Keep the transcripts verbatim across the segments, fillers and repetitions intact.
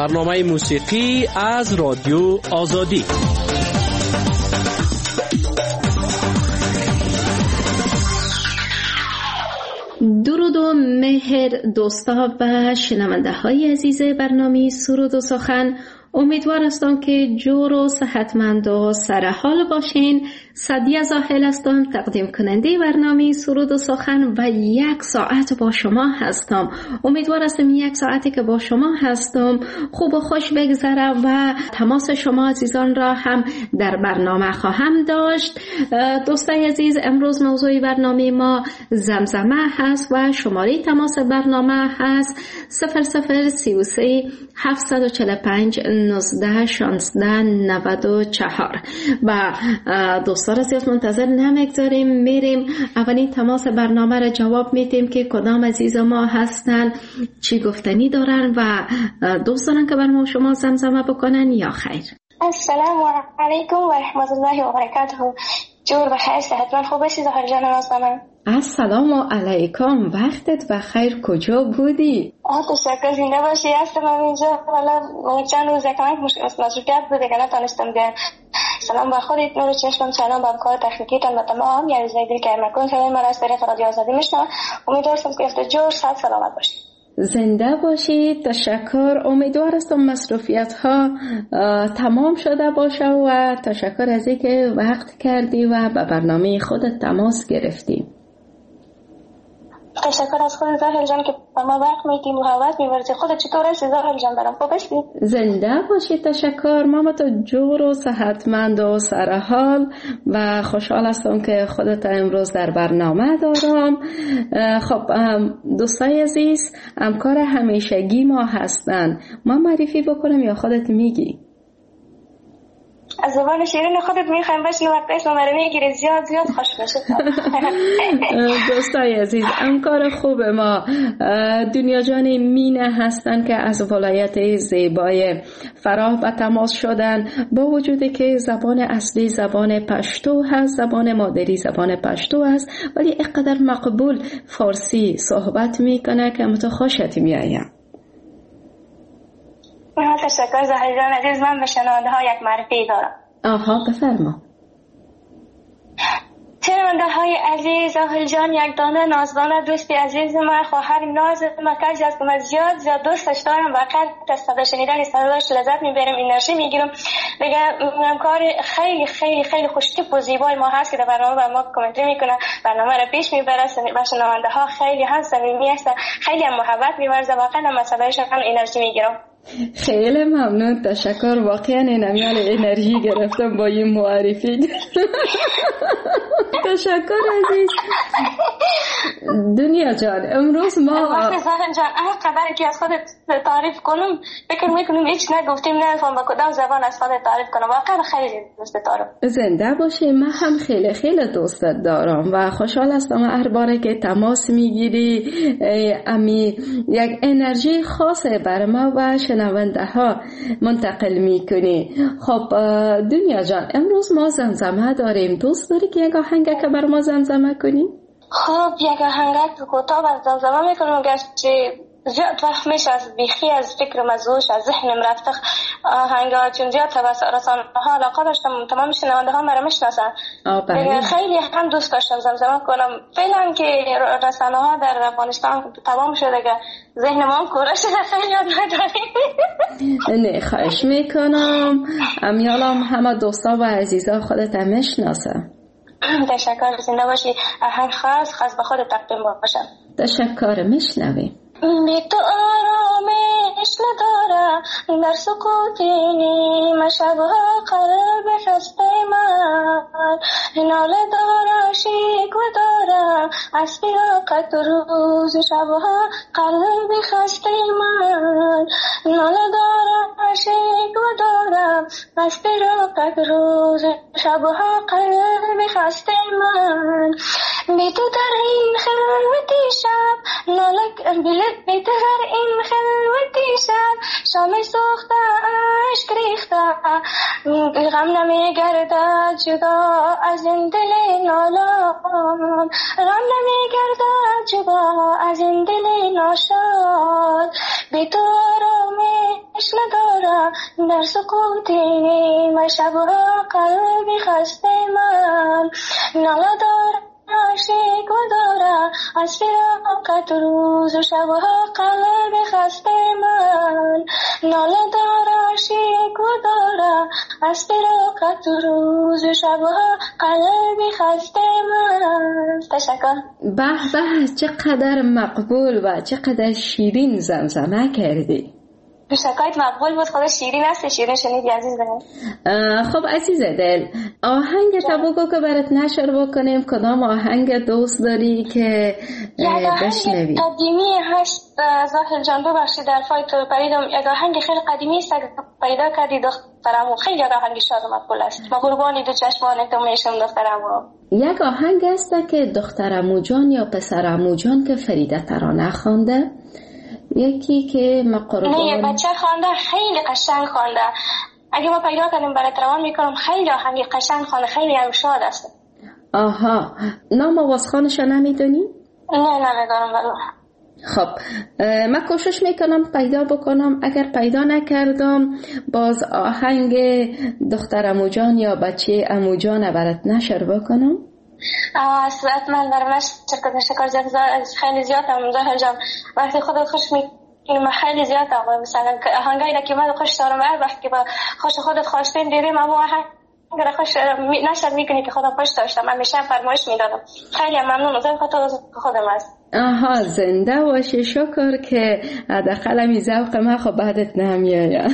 برنامه موسیقی از رادیو آزادی. درود و مهر دوستا و شنونده های عزیز برنامه سرود و سخن، امیدوار هستم که جور و صحتمند و سرحال باشین. سعدیه زاهل هستم، تقدیم کننده برنامه سرود و سخن و یک ساعت با شما هستم. امیدوار هستم یک ساعتی که با شما هستم خوب و خوش بگذره و تماس شما عزیزان را هم در برنامه خواهم داشت. دوستای عزیز، امروز موضوع برنامه ما زمزمه هست و شماره تماس برنامه هست صفر صفر سی و سه هفتصد و چهل و پنج نوزده شانزده نود و چهار. و دوستان عزیز منتظر نمیگذاریم، میریم اولین تماس برنامه را جواب میدیم که کدام عزیز ما هستن، چی گفتنی دارن و دوست دارن که بر ما شما زمزمه بکنن یا خیر. السلام علیکم و رحمت الله و برکاته. جور بخیر، صحتمند خوب باشی زهر جان نازنین. السلام علیکم، وقتت بخیر، کجا بودی؟ آه تشکر، زنده باشی. هستم اینجا، والا چند روز کمک مصروفیت بوده که نتونستم بیام. سلام بر خودت، نور چشمم، سلام بر کار تکنیکیتان و تمام یعنی زیدی که مکن سلام مرا از طریق رادیو آزادی میشنم. امیدوارم که افت جور صحت سلامت باشی. زنده باشید، تشکر. امیدوار هستم مصروفیت ها تمام شده باشه و تشکر از اینکه وقت کردی و به برنامه خودت تماس گرفتی. تشکر از خود زاهل جان که با ما وقت میدیم و حوض میورزی. خودت چطور هستی زاهل جان؟ برام خوب هستی؟ زنده باشی، تشکر. ماما تو جور و صحتمند و سرحال و خوشحال هستم که خودت امروز در برنامه دارم. خب دوستای عزیز، همکار همیشگی ما هستن، ما معرفی بکنم یا خودت میگی؟ از زبان شیرین خودت میخوایم بشنو وقت اسم رو میگیری، زیاد زیاد خوش بشه. دوستای عزیز، همکار خوب ما دنیا جان مینه هستن که از ولایت زیبای فراه به تماس شدن، با وجودی که زبان اصلی زبان پشتو هست، زبان مادری زبان پشتو هست، ولی اینقدر مقبول فارسی صحبت میکنه که متو خوشت میایم. تشکر زهر جان عزیز. من به شنونده ها یک معرفی دارم. آها بفرما. شنونده های عزیز، زهر جان یک دانه نازدانه دوستی عزیز من، خواهر ناز من، کسی است که من زیاد زیاد دوستش دارم و قدر از صدا شنیدن صداش لذت میبرم، انرژی میگیرم. دیگه همکار خیلی خیلی خیلی خوشتیپ و زیبای ما هست که در برنامه با ما کامنتری میکنه، برنامه را پیش میبره و شنونده ها خیلی هم صمیمی هستن، خیلی هم محبت میورزه. واقعا من صدایشان انرژی میگیرم. خیلی ممنون، تشکر. واقعا نمیال انرژی گرفتم با این معرفی. تشکر عزیز. دنیا جان، امروز ما وقتی زهر جان هر قدر که از خودت تعریف کنم فکر میکنم هیچ نگفتیم، نمیفهم با کدام زبان از خودت تعریف کنم. واقعا خیلی دوست دارم. زنده باشی. من هم خیلی خیلی دوستت دارم و خوشحال هستم هر باره که تماس میگیری امی یک انرژی خاصه بر ما و شنونده ها منتقل میکنی. خب دنیا جان، امروز ما زمزمه داریم. دوست داری که یک آهنگ که بر ما زمزمه کنی؟ خب یک آهنگ کوتاه بر زمزمه میکنم گرچه زیاد وقت میشه از بیخی از فکر مزوش از ذهنم رفته آهنگا، چون زیاد توسط رسانه ها علاقه داشتم، تمام شنونده ها مرا میشناسن. خیلی هم دوست داشتم زمزمه کنم. فعلا که رسانه ها در افغانستان تمام شده که ذهن ما کوره شده، خیلی یاد نداریم. نه خواهش میکنم، امیالم همه دوستا و عزیزا خودت هم میشناسن. تشکر، زنده باشی. آهنگ خاص خاص به خود تقدیم باشم. تشکر، میشنویم. بی تو آرامش ندارم در سکوت نیمه شبها، قلب خسته من ناله دارم، شکوه دارم از فراقت روز شبها، قلب خسته من ناله دارم، شکوه دارم از فراقت روز شبها، قلب خسته من. بی تو در این خلوتی شب نالک بلد، بی تو در این خلوتی شب شام سوخته عشق ریخته، غم نمی گردد جدا از این دل نالان، غم نمی گردد جدا از این دل ناشاد. بی تو آرامش ندارم در سکوت نیمه شبها قلبی خسته من ناله دارم عاشق دارم از فراقت روز و شبها قلبی خسته من ناله دارم عاشق دارم از فراقت روز و شبها قلبی خسته من. تشکر. به به، چقدر مقبول و چقدر شیرین زمزمه کردی. شکایت مقبول بود، خدا شیرین است. شیرین شنیدی عزیز دل. خب عزیز دل، آهنگ تا بگو که برات نشر بکنیم. کدام آهنگ دوست داری که بشنوی؟ یک قدیمی هست زاهل جان، ببخشید در فایت پریدم. یک آهنگ خیلی قدیمی است پیدا کردی دخترمو، خیلی آهنگ شاد و مقبول است. ما قربانی دو چشمان تو میشم دخترمو. یک آهنگ است که دخترمو جان یا پسرمو جان که فریده ترانه خوانده، یکی که مقربان نه بچه خوانده، خیلی قشنگ خوانده. اگه ما پیدا کنیم برات روان میکنم. خیلی آهنگ قشنگ خوانده، خیلی هم شاد است. آها، نام آوازخوانش نمیدونی؟ نه نمیدونم والله. خب من کوشش میکنم پیدا بکنم. اگر پیدا نکردم باز آهنگ دختر عمو جان یا بچه عمو جان برات نشر بکنم. اصلاً من در مش شرکت شکر خیلی زیاد هم زاهل جان وقتی خودت خوش میکنیم خیلی زیاد هم مثلا آهنگایی که من خوش دارم هر وقت که با خوش خودت خوشتین دیدیم اما آهنگ را خوش نشر میکنی که خودم خوش داشتم. من میشم فرمایش میدادم. خیلی ممنون از خاطر خودم است. آها، زنده باشی. شکر که حداقل می ذوق ما خب بعدت نمیاد.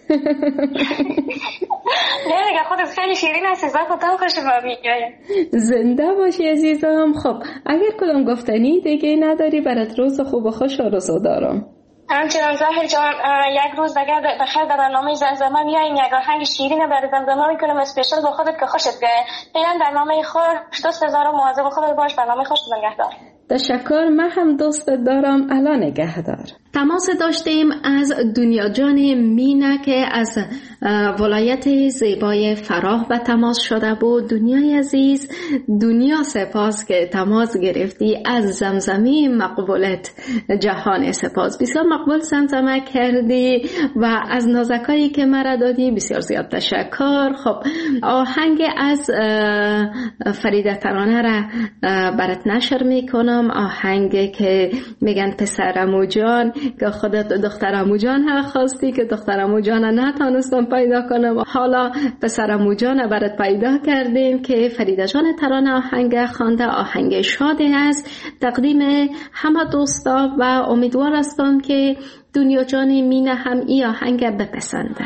نه دیگه خودت خیلی شیرین هستی، ذوق تو خوش میاد. زنده باشی عزیزم. خب اگر کدام گفتنی دیگه نداری برات روز خوب و خوش آرزو دارم. همچنان زاهر جان یک روز دیگه بخیر در برنامه زمزمه میاییم یک آهنگ شیرین برای زمزمه میکنم اسپیشال با خودت که خوشت بیاد. فعلا برنامه خوش دوست دارم، مواظب خودت باش. برنامه خوش نگهدار. تشکر. من هم دوست دارم. الان نگهدار. تماس داشتیم از دنیا جان مینه که از ولایت زیبای فراه به تماس شده بود. دنیای عزیز، دنیا سپاس که تماس گرفتی. از زمزمه مقبولت جهان سپاس. بسیار مقبول زمزمه کردی و از نازکایی که مرا دادی بسیار زیاد تشکر. خب آهنگ از فریده ترانه را برات نشر میکنم. آهنگ که میگن پسرمو جان که خودت دخترمو جان ها خواستی که دخترمو جان نتونستم پیدا کنم. حالا پسرمو جان برات پیدا کردیم که فریده جان ترانه آهنگ خوانده. آهنگ شادی است تقدیم همه دوستا و امیدوار هستم که دنیا جان مینه هم این آهنگ بپسنده.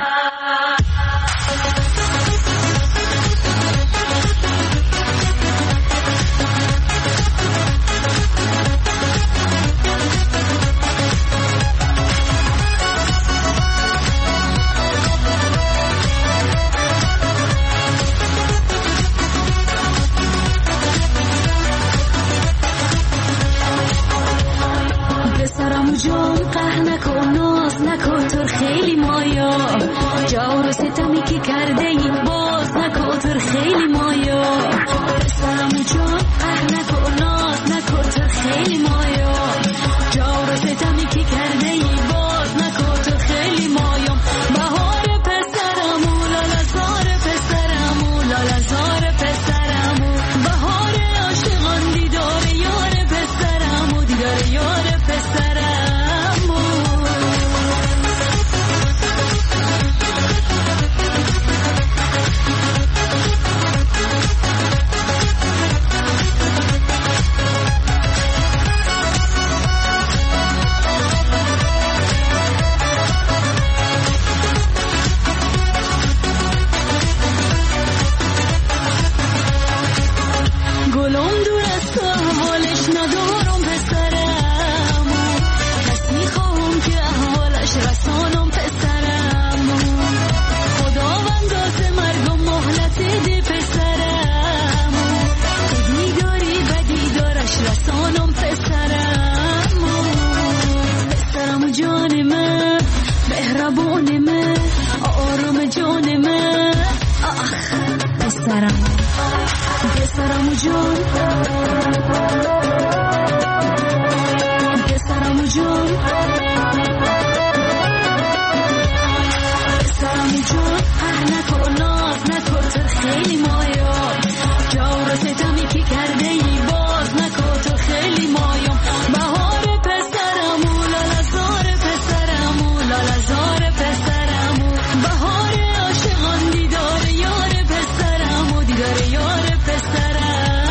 جان قهر نکن، ناز نکن، تو خیلی مایا جور و ستمی که کرده این باز نکن، تو خیلی مایا سرم جان قهر نکن، ناز نکن، تو خیلی مایا جور و ستمی که کرده این باز نکن، تو خیلی مایا بهار پسرمو لالا زار پسرمو لالا زار پسرمو بهار عاشقان دیدار یار پسرمو دیدار یار پسرمو خیلی مایا جور و ستمی که کرده ای باز نکن تو خیلی مایا بهار پسرمو لالا زار پسرمو لالا زار پسرمو بهار عاشقان دیدار یار پسرمو دیدار یار پسرمو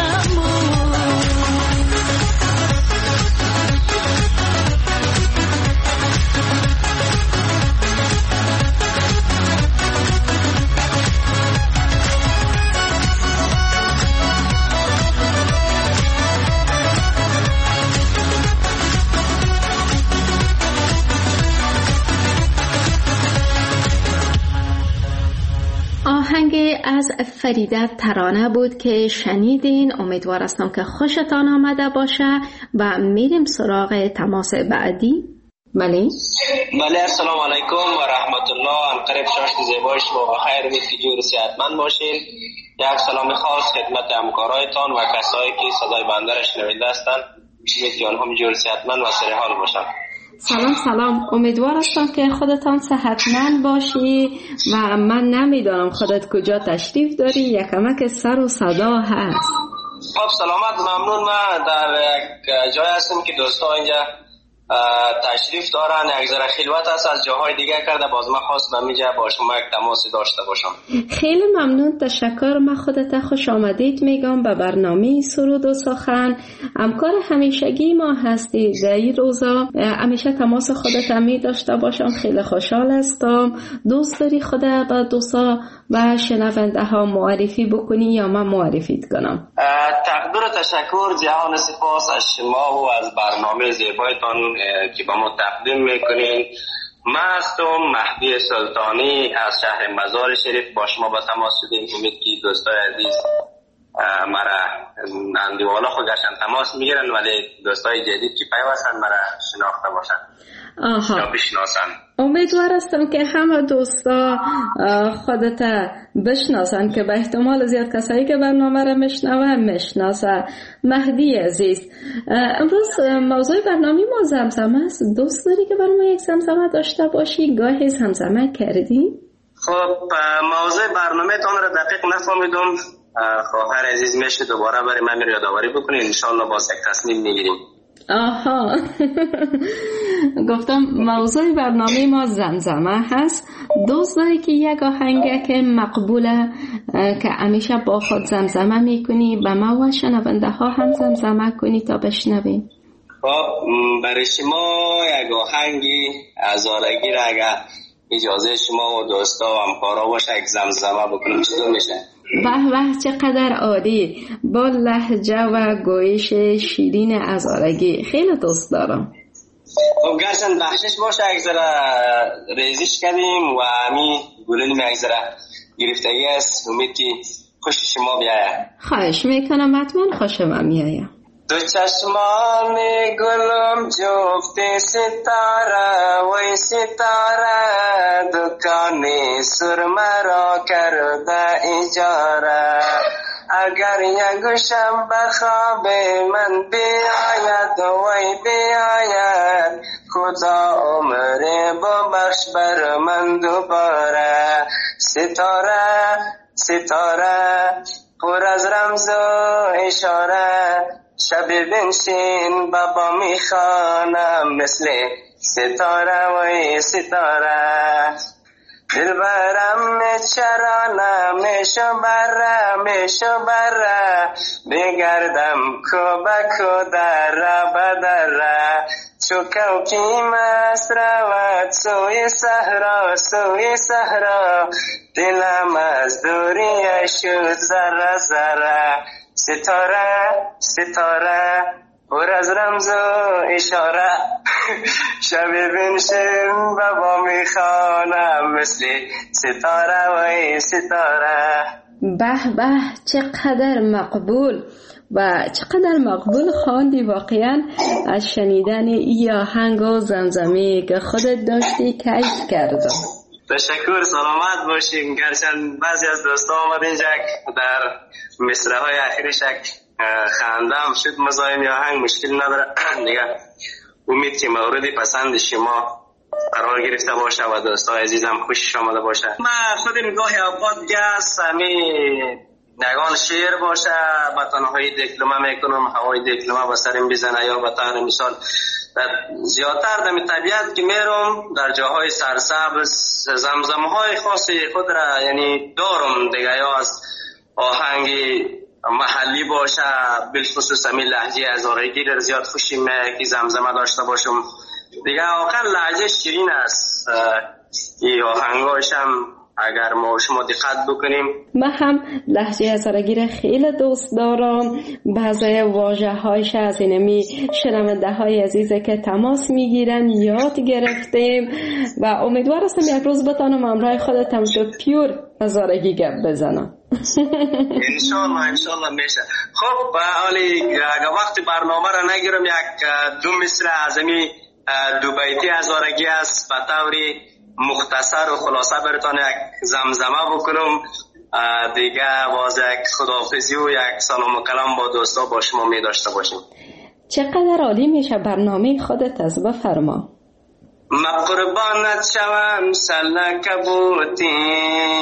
آهنگ از فریده ترانه بود که شنیدین. امیدوار هستم که خوشتان آمده باشه و میریم سراغ تماس بعدی. بله بله السلام علیکم و رحمت الله. انقریب شاشت زیبای شما و خیر امید که جور صحتمند باشین. یک سلام خاص خدمت همکارایتان و کسایی که صدای بنده را شنونده هستند. امید که آنها جور صحتمند و سر حال باشند. سلام سلام، امیدوار هستم که خودتان صحتمند باشی و من نمیدانم خودت کجا تشریف داری، یکمک سر و صدا هست. خب سلامت، ممنون. من در یک جای هستم که دوستا اینجا تشریف دارن، یک ذره خلوت هست، از جاهای دیگه کرده، باز من خواستم اینجا با شما یک تماسی داشته باشم. خیلی ممنون، تشکر. من خودت خوش آمدید میگم به برنامه سرود و سخن. همکار همیشگی ما هستی در این روزا، همیشه تماس خودت می داشته باشم. خیلی خوشحال هستم. دوست داری خودت با دوستا و شنونده ها معرفی بکنی یا من معرفیت کنم؟ تقدیر تشکر، جهان سپاس از شما و از برنامه زیبایتان که با ما تقدیم میکنین. من هستم مهدی سلطانی از شهر مزار شریف، با شما با تماس شدیم. امید که دوستای عزیز مرا اندیوالا خود گشن تماس میگیرن، ولی دوستای جدید که پیوستن مرا شناخته باشن یا بشناسن. امیدوار هستم که همه دوستا خودت بشناسن که به احتمال زیاد کسایی که برنامه را میشنوه میشناسه. مهدی عزیز، امروز موضوع برنامه ما زمزمه است. دوست داری که برای ما یک زمزمه داشته باشی؟ گاهی زمزمه کردی؟ خب موضوع برنامه تان را دقیق نفهمیدم. خواهر عزیز میشه دوباره برای من یادآوری بکنید، انشالله باز یک تصمیم میگیریم. آها گفتم موضوع برنامه ما زمزمه هست. دوست داری که یک آهنگ که مقبوله که همیشه با خود زمزمه میکنی و ما و شنونده ها هم زمزمه کنی تا بشنویم؟ خب برای شما یک آهنگی از آرگی را اگر اجازه شما و دوستا و همکارا باشه یک زمزمه بکنم چطور میشه؟ به به چقدر عالی، با لهجه و گویش شیرین ازارگی. خیلی دوست دارم. خب گرچند بخشش باشه یک ذره ریزش کردیم و همین گلونیم یک ذره گرفتگی است. امید که خوش شما بیاید. خواهش میکنم، حتما خوشم میاید. دو چشمان گلم جفت ستاره وی ستاره دکان سرمه را کرده اجاره اگر یکشم بخواب من بیاید وی بیاید خدا عمر ببخش بر من دوباره ستاره ستاره پر از رمز و اشاره شب بنشین بابا میخوانم مثل ستاره وی ستاره دلبرم چرا نمیشو بره میشو بره بگردم کو بکو در بدره چو کوکی مست رود سوی صحرا سوی صحرا دلم از دوری شد زره زره ستاره ستاره پر از رمز و اشاره شب بنشین بابا میخوانم مثل ستاره و ستاره. به به چقدر مقبول و چقدر مقبول خواندی. واقعا از شنیدن این آهنگ و زمزمه که خودت داشتی کیف کردم. تشکر، سلامت باشین. گرچند بعضی از دوستا آمد اینجا در مصرع های اخیرش خندم شد مزایم یا آهنگ مشکل نداره دیگه. امید که مورد پسند شما قرار گرفته باشه و دوستای عزیزم خوشش آمده باشه. من خودم گاهی اوقات گس همی نگان شعر باشه به تنهایی دیپلمه میکنم، هوای دیپلمه به سرم بزنه، یا به طور مثال زیادتر در طبیعت که میرم در جاهای سرسبز زمزمه های خاصی خود را یعنی دارم دیگه، یا از آهنگ محلی باشه بالخصوص همین لهجه هزارگی را زیاد خوشیم که زمزمه داشته باشم دیگه. آخر لهجه شیرین است، این آهنگاش هم اگر ما شما دقت بکنیم. من هم لهجه هزارگی را خیلی دوست دارم. بعضی واژه هایش از اینمی شنونده های عزیزه که تماس میگیرن یاد گرفتیم و امیدوار هستم یک روز بتانم همراه خودتم تو پیور هزارگی گپ بزنم. انشالله انشالله میشه. خب حالی اگر وقت برنامه را نگیرم یک دو مصر از امی دو بیتی هزارگی است به طوری مختصر و خلاصه براتون یک زمزمه بکنم دیگه، باز یک خداحافظی و یک سلام و کلام با دوستا با شما می داشته باشیم. چقدر عالی میشه برنامه خودت از بفرما. ما قربانت شوم سلک بودی،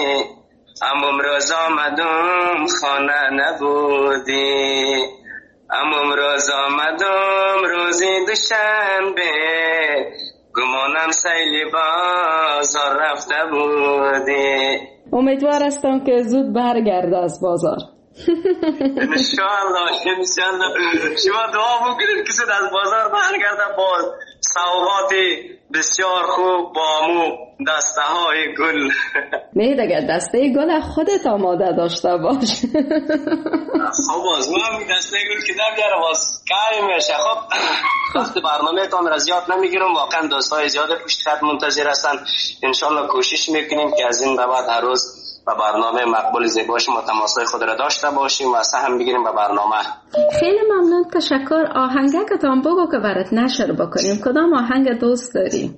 امم روز آمدم خانه نبودی، امم روز آمدم روزی دوشنبه، گمانم سیلی بازار رفته بودی. امیدوار هستم که زود برگرده از بازار. انشاءالله انشاءالله. شما دعا بکنید که زود از بازار برگرده با سوغات بسیار خوب با مو دسته های گل. نه دیگه دسته گل خودت آماده داشته باش. خب باز من دسته گل که نمیاره باز کاری میشه. خب وقت برنامه تان را زیاد نمیگیرم، واقعا دوستای زیاد پشت خط منتظر هستن. انشالله کوشش میکنیم که از این به بعد هر روز با برنامه مقبول زیبا شما تماسای خود را داشته باشیم و سهم بگیریم به برنامه. خیلی ممنون، تشکر. آهنگکتان بگو که برات نشر بکنیم. کدام آهنگ دوست داری؟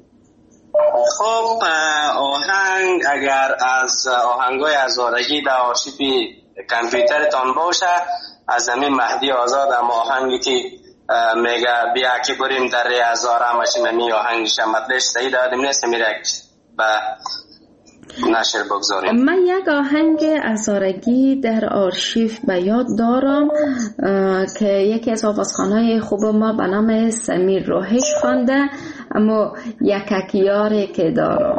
خب آهنگ اگر از آهنگای هزارگی در آرشیو کامپیوترتان باشه، از همین مهدی آزاد هم آهنگی که میگه بیا که بریم در ری هزار همشین همی آهنگش هم مدلش صحیح دادیم نیست میره به نشر بگذاریم. من یک آهنگ هزارگی در آرشیو به یاد دارم که یکی از آوازخوانای خوب ما به نام سمیر روحش خوانده، اما یککیاری که دارم.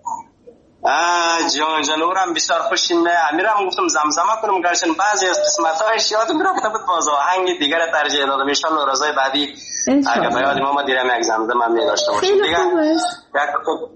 جان جانورم بسیار خوشیم. امیرم گفتم زمزمه کنم گرچه بعضی از قسمت‌هایش یادم میرفته بود، باز آهنگ دیگر ترجیح دادم. ان شاء الله روزهای بعدی اگه به یاد ما دیرم یک زمزمه می داشته باشیم دیگه. یک خوب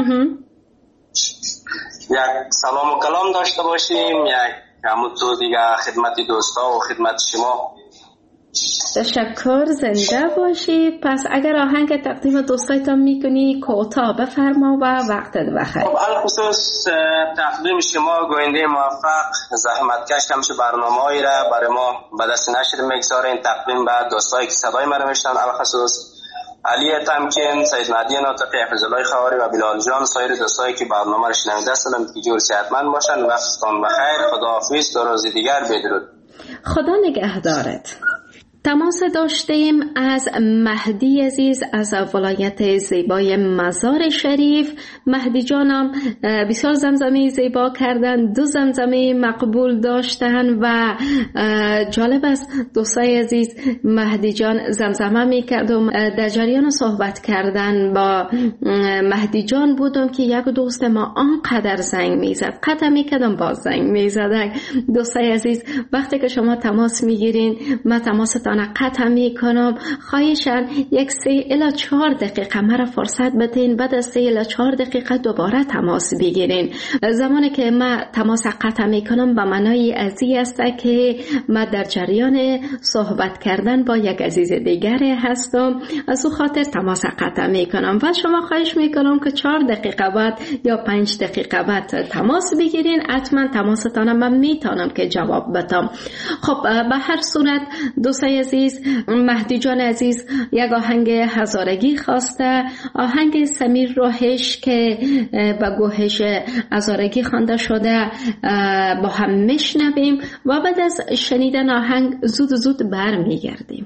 یک سلام و کلام داشته باشیم، یک همون تو دیگه خدمت دوستا و خدمت شما. تشکر، زنده باشی. پس اگر آهنگ تقدیم دوستایتان میکنی کوتاه بفرما و وقتت بخیر. خب الخصوص تقدیم شما گوینده موفق زحمتکش همشه برنامه‌ای را برای ما به دست نشر میگذارین، تقدیم به دوستایی که صدای ما رو میشنن، الخصوص علی تمکین، سید مهدی ناطقی، حفظ الله خواری و بلال جان، سایر دوستایی که برنامه رو شنونده هستند که جور صحتمند باشن. وقتتان بخیر. خداحافظ. تا روز دیگر بدرود. خدا نگهدارت. تماس داشتیم از مهدی عزیز از ولایت زیبای مزار شریف. مهدی جانم بسیار زمزمه زیبا کردن، دو زمزمه مقبول داشتن و جالب است دوستای عزیز، مهدی جان زمزمه میکردم. در جریان صحبت کردن با مهدی جان بودم که یک دوست ما آنقدر زنگ میزد، قطع میکردم باز زنگ میزد. دوستای عزیز وقتی که شما تماس میگیرین من تماس قطع می کنم. خواهشاً یک سه الی چهار دقیقه مرا فرصت بدین، بعد از سه الی چهار دقیقه دوباره تماس بگیرین. زمانی که من تماس قطع می کنم به معنای ازی است که من در جریان صحبت کردن با یک عزیز دیگر هستم، از او خاطر تماس قطع می کنم و شما خواهش می کنم که چهار دقیقه بعد یا پنج دقیقه بعد تماس بگیرین. حتما تماستان من میتونم که جواب بدم. خب به هر صورت دوستای عزیز، مهدی جان عزیز یک آهنگ هزارگی خواسته، آهنگ سمیر روحش که با گوهش هزارگی خوانده شده با هم میشنویم و بعد از شنیدن آهنگ زود زود برمیگردیم.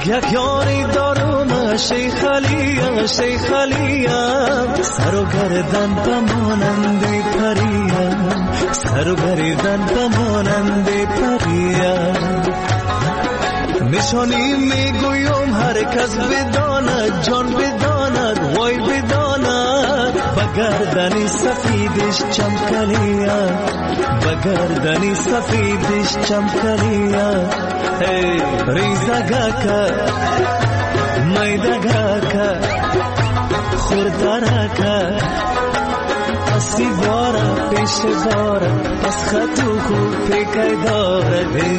یک یاری دارم شیخ علیم شیخ علیم سر و گردن بمانند پریم سر و گردن بمانند پریم نشانی میگویم هر کس بداند جان بداند وای بداند بگردنی سفیدش چمکنیم بگردنی سفیدش چمکنیم ریزگاکا میدگاکا خوردارکا پسی بارا پیش بارا پس خطو خوب پیکای داره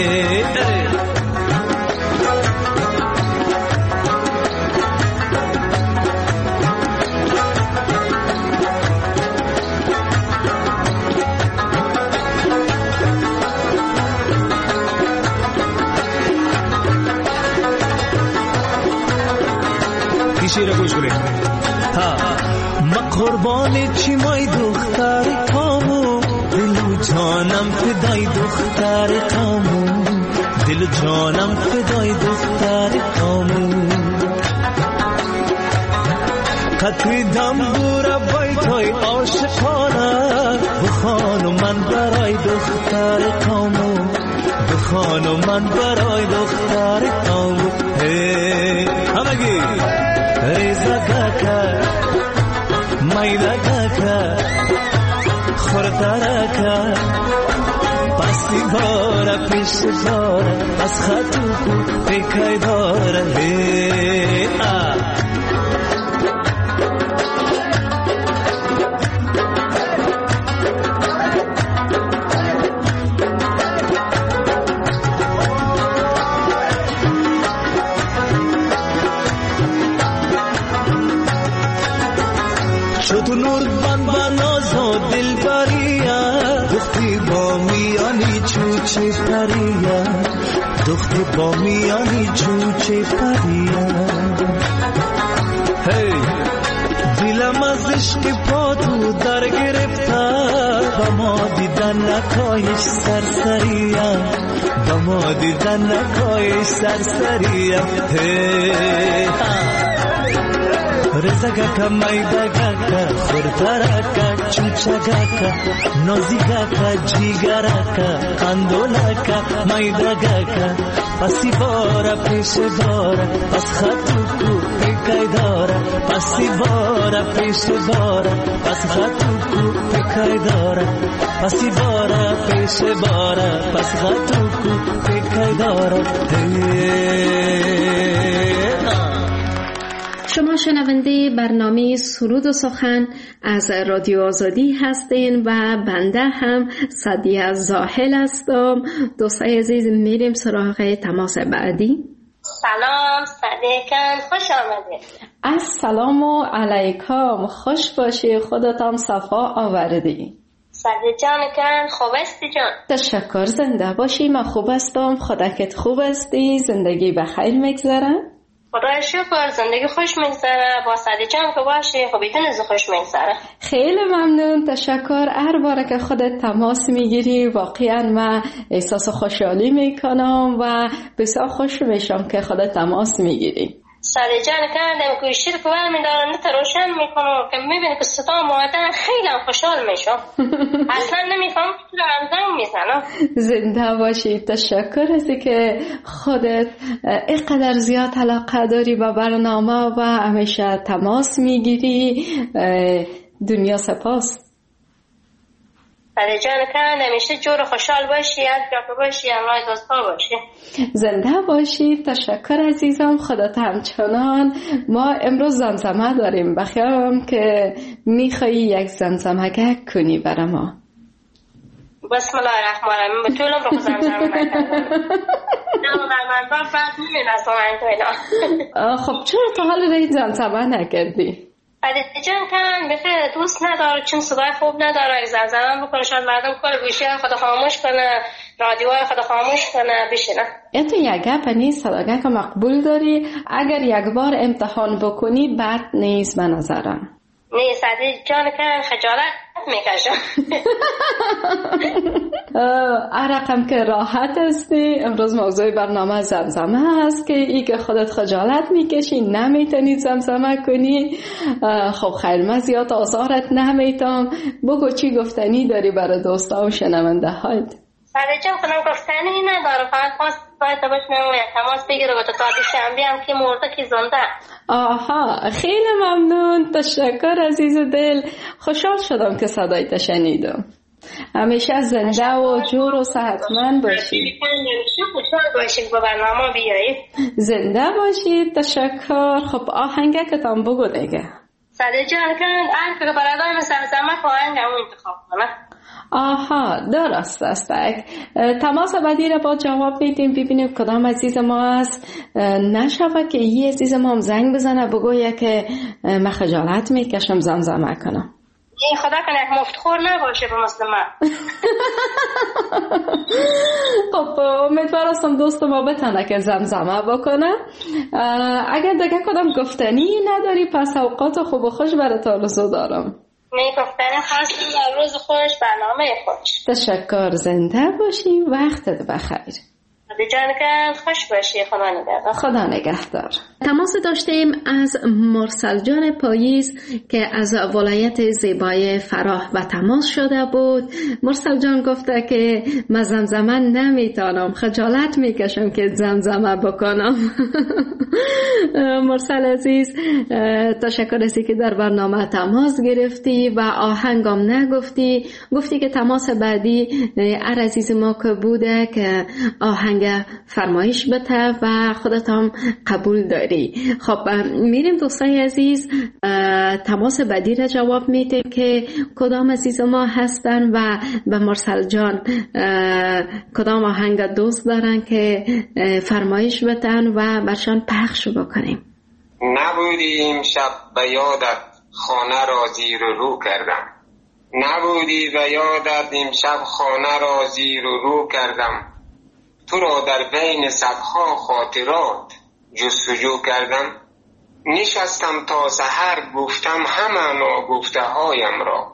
شیر گوش کنید ها ما قربان چی مای دختر کامو دل جانم فدای دختر کامو دل جانم فدای دختر کامو قطعی دنبور بیتای عاشقانه بخانو من برای دختر کامو بخانو من برای دختر کامو همگی ریزگاکا میدگاکا خوردارکا پسی بارا پیش بارا از خطو کو پیکای داره تو نور بند با ناز و دل بریا دختی با میانی چوچه پریا دختی با میانی چوچه پریا هی دلم از عشق پا تو در گرفته با ما دیدن نکایش سرسریا با ما دیدن نکایش سرسریا هی رزگاکا میدگاکا خوردارکا چوچگاکا نازیگاکا جیگراکا قندولاکا میدگاکا پسی بارا پیش بارا پس خطو کو پیکای دارا پسی بارا پیش بارا پس خطو کو پیکای دارا پسی بارا پیش بارا پس خطو کو پیکای دارا شما شنونده برنامه سرود و سخن از رادیو آزادی هستین و بنده هم سعدیه زاهل هستم. دوستای عزیز میریم سراغ تماس بعدی. سلام صدیقم، خوش آمدید. السلام علیکم، خوش باشی، خودتان صفا آوردی. صدیق جان کن، خوب هستی جان؟ تشکر، زنده باشی. من خوب هستم، خودت خوب هستی؟ زندگی بخیر میگذره؟ خدای شکر، زندگی خوش میگذره. با صدیق جان که باشی خب بدون از خوش میگذره. خیلی ممنون، تشکر. هر باره که خودت تماس میگیری واقعا من احساس خوشحالی میکنم و بسیار خوش میشم که خودت تماس میگیری. صدیق جان کردم که شیر که برمی دارم نت روشن میکنم که میبینی که صدا مادر خیلی هم خوشحال میشم. اصلا نمیفهم که رمزان میزنم. زنده باشی، تشکر هستی که خودت اینقدر زیاد علاقه داری با برنامه و همیشه تماس میگیری. دنیا سپاس. صدیق جان کن همیشه جور خوشحال باشی، از جا باشی، همراه دوستا باشی. زنده باشی، تشکر عزیزم. خودت همچنان. ما امروز زمزمه داریم، بخیرم که میخوایی یک زمزمه کنی برای ما. بسم الله الرحمن الرحیم. به طولم رو زمزمه نکردم. نه من بعد بعد میبینم از آن خب چرا تا حال رای زمزمه نکردی؟ صدیق جان کن بخیر دوست نداره، چون صدای خوب نداره. زمزمه بکنه شاید مردم کل گوشی خود خاموش کنه، رادیوهای خود خاموش کنه بشینه. تو یک گپ نیست، صداقه که مقبول داری. اگر یک بار امتحان بکنی بد نیست به نظرم. نه صدیق جان کن خجالت میکشم. رقم که راحت هستی. امروز موضوع برنامه زمزمه هست که ای که خودت خجالت میکشی نمیتونی زمزمه کنی. خب خیر، من زیاد آزارت نمیتم. بگو چی گفتنی داری برای دوستا و شنونده هایت؟ ساده جان کنم گفتنی ندارم، فقط خواست باید باشم تماس بگیره با تو تا شنبه هم که مرده که زنده. آها، خیلی ممنون، تشکر عزیز دل. خوشحال شدم که صدایت شنیدم. همیشه زنده و جور و صحتمند باشید. خوشحال باشید با برنامه بیایید. زنده باشید. تشکر. خب آهنگکتان بگو دیگه. ساده جان کن آهنگ که برادای من زمزمه که آهنگ همون انتخاب کنه. آها، درست است. تماس بعدی را با جواب میدیم، ببینیم کدام عزیز ما است. نشوه که یه عزیز ما هم زنگ بزنه بگویه که من خجالت میکشم زمزمه کنم. این خدا کنه مفتخور نباشه به مثل من. خب امیدوار هستم دوست ما بتونه که زمزمه بکنه. اگر دیگه کدام گفتنی نداری پس اوقات خوب و خوش برات آرزو دارم. می گفتن خواستم در روز خوش برنامه خوش. تشکر. زنده باشی. وقتت بخیر. جان که خوش باشی. خدا نگهدار. خدا نگهدار. تماس داشتیم از مرسل جان پاییز که از ولایت زیبای فراه و تماس شده بود. مرسل جان گفته که من زمزمه نمیتونم، خجالت میکشم که زمزمه بکنم. مرسل عزیز تشکر از که در برنامه تماس گرفتی و آهنگم نگفتی. گفتی که تماس بعدی هر عزیز ما که بوده که آهنگ فرمایش بده و خودت هم قبول داری. خب میریم دوستای عزیز تماس بعدی را جواب میده که کدام عزیز ما هستن و به مرسل جان کدام آهنگ دوست دارن که فرمایش بدن و برشان پخش بکنیم. نبودی امشب به یادت خانه را زیر و رو کردم، نبودی به یادت امشب خانه را زیر و رو کردم، تو را در بین صفها خاطرات جستجو کردم، نشستم تا سحر گفتم همه ناگفته هایم را،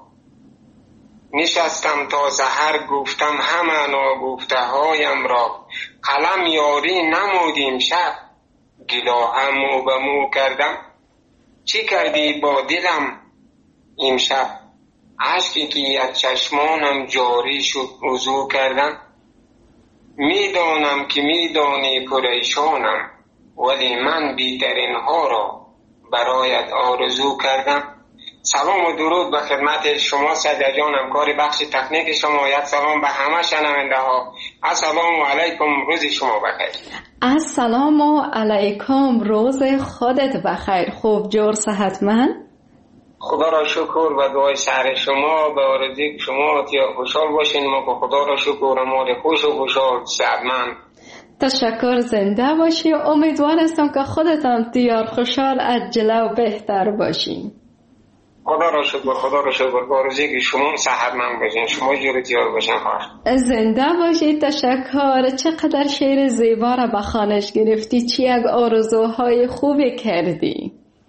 نشستم تا سحر گفتم همه ناگفته هایم را، قلم یاری نمودیم شب گلاهم مو به مو کردم، چی کردی با دلم امشب عشقی که از چشمانم جاری شد وضو کردم، میدانم که میدانی پریشانم ولی من بیترین ها را برایت آرزو کردم. سلام و درود به خدمت شما ساده جان، همکار بخش تکنیک شما. یک سلام به همه شنونده ها. السلام علیکم، روز شما بخیر. السلام علیکم، روز خودت بخیر. خوب جور صحتمند؟ خدا را شکر و دعای شهر شما به آرزوی شما که خوشحال باشین. ما که خدا را شکر مال خوش و خوشحال صحتمند. تشکر. زنده باشی. امیدوار هستم که خودت هم دیار خوشحال عجله و بهتر باشین. خدا را شکر خدا را شکر به آرزوی که شما صحتمند باشین، شما جور دیار باشین. خواهش زنده باشی. تشکر. چقدر شعر زیبا را به خوانش گرفتی، چی یک آرزوهای خوبی کردی.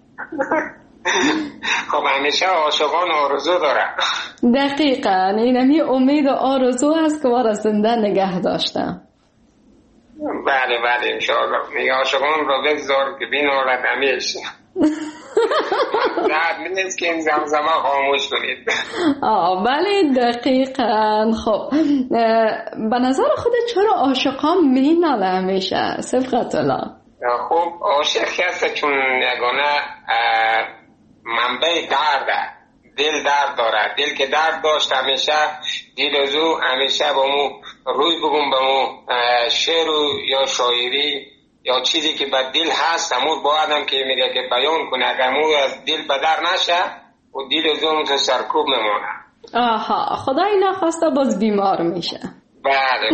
خب همیشه عاشقان آرزو دارن. دقیقاً اینمی امید و آرزو هست که ما زنده نگه داشتم. بله بله انشاءالله. میگه عاشقان را بگذار که بین آرد همیشه نه نیست که این زمزمه خاموش کنید. آه بله دقیقاً. خب به نظر خودت چرا عاشقان میناله همیشه؟ صفقت الله. خب عاشق هست چون یگانه منبع درده، دل درد داره. دل که درد داشت همیشه دل ازو همیشه با مو روی بگم به مو شعر یا شاعری یا چیزی که به دل هست امور باید هم که میگه که بیان کنه. اگر مو از دل بدر نشه و دل ازو تو سرکوب نمانه. آها، خدای نخواسته باز بیمار میشه. بله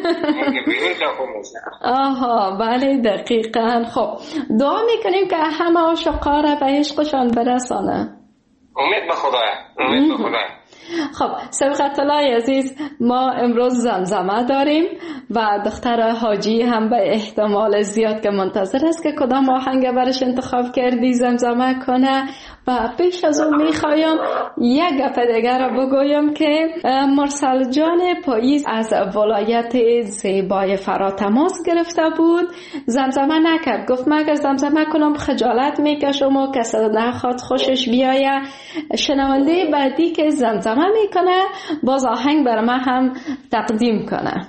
بله. آها بله دقیقاً. خب دعا میکنیم که همه عاشقا را به عشقشان برسانه. امید به خدا، امید به خدا. خب سبقت الله عزیز، ما امروز زمزمه داریم و دختر حاجی هم به احتمال زیاد که منتظر است که کدام آهنگ برش انتخاب کردی زمزمه کنه. و پیش از اون میخوایم یک گپ دیگر رو بگویم که مرسل جان پاییز از ولایت زیبای فرا تماس گرفته بود، زمزمه نکرد، گفت من اگر زمزمه کنم خجالت میکشم و کسی نخواد خوشش بیایه. شنونده بعدی که زمزمه میکنه باز آهنگ بر من هم تقدیم کنه.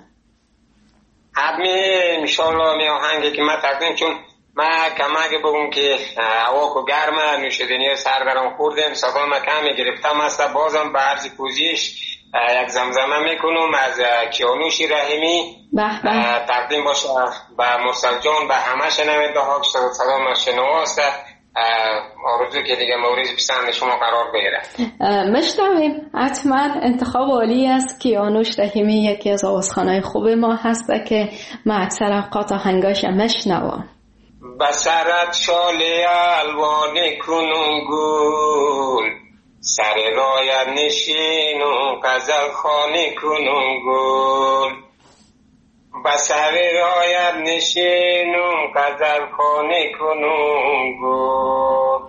حتمی انشالله می آهنگی که من تقدیم، چون من کمک بگم که هوا کو گرمه، نوشیدنی سردرم خوردم، صدا ما کمی گرفتم است، بازم به عرض پوزیش یک زمزمه میکنم از کیانوش رحیمی تقدیم باشه به مرسل جان، به همه شنونده ها که صدا ما شنواست. آرزو که دیگه مورد پسند شما قرار بگیره. مشتویم حتما. انتخاب عالی است. کیانوش رحیمی یکی از آوازخوانای خوب ما هست که ما اکثر اوقات آهنگاش مشنوام. بسرت شاله الوان کنون گل، سر رایت نشین و غزل خانه کنون گل، بسر رایت نشین و غزل خانه کنون گل،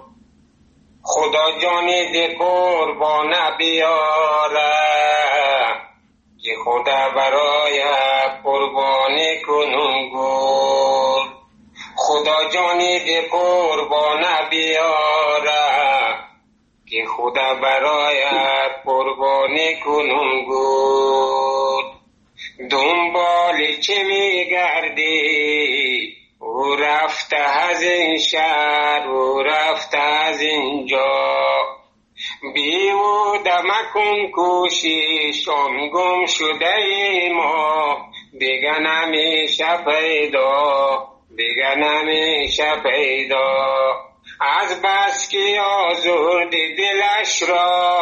خدا جانی ده قربان بیاره که خدا برای قربانی کنون گل، خدا جانی ده قربان بیاره که خدا برای قربانی کنون گل، دنبال چه میگردی او رفته از این شهر او رفته از اینجا، بیهوده مکن کوششان گم شده ای ما، دیگه نمیشه پیدا دیگه نمیشه پیدا، از بس که آزرده دلش را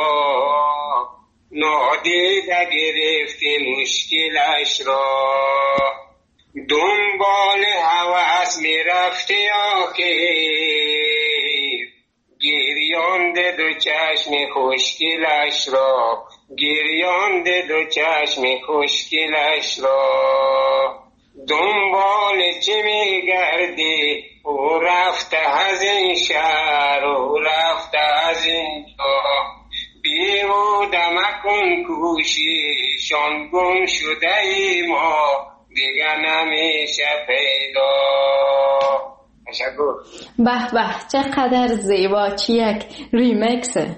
نادیده گرفتی مشکلش را، دنبال هوس میرفتی آخر گریانده دو چشم خوشگلش را، گریانده دو چشم خوشگلش را، دنبال چی میگردی او رفته از این شهر او رفته از این جا، بیهوده مکن کوششان گم شده ای ما، دیگه نمیشه پیدا. تشکر. به به چقدر زیبا، چی یک ریمیکسه.